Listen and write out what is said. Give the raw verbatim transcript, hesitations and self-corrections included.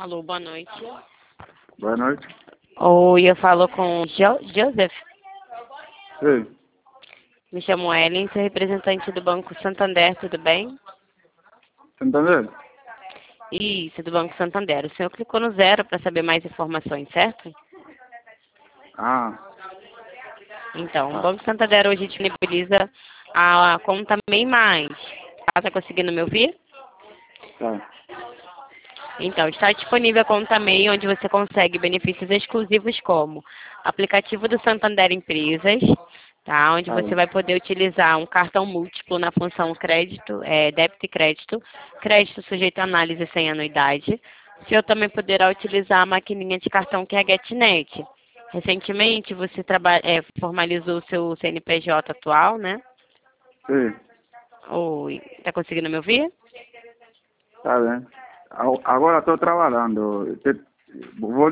Alô, boa noite. Boa noite. Oi, eu falo com jo Joseph. Sim. Me chamo Ellen, sou representante do Banco Santander, tudo bem? Santander? Isso, do Banco Santander. O senhor clicou no zero para saber mais informações, certo? Ah. Então, o Ah, Banco Santander hoje disponibiliza a conta MEI Mais. Está conseguindo me ouvir? tá. Então, está disponível a conta MEI, onde você consegue benefícios exclusivos como aplicativo do Santander Empresas, tá? Onde Tá você bem. vai poder utilizar um cartão múltiplo na função crédito, é, débito e crédito, crédito sujeito a análise sem anuidade. O senhor também poderá utilizar a maquininha de cartão que é a GetNet. Recentemente, você traba é, formalizou o seu C N P J atual, né? Sim. Oi, está conseguindo me ouvir? Tá bem. A- Agora estou trabalhando. Te- Vou